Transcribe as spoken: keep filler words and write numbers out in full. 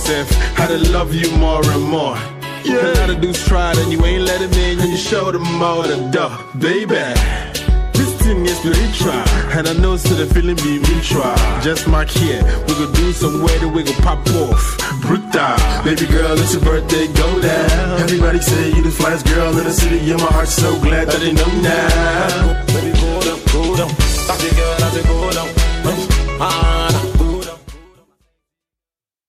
myself how to love you more and more. Yeah. Now the dudes tried and you ain't let him in, and you showed them all the door, baby. This thing is spiritual, and I know so the feeling be mutual. Just mark here, we gon' do some wedding, we gon' pop off. Brutal, baby girl, it's your birthday, go down. Everybody say you the flyest girl in the city, and my heart's so glad that they know now.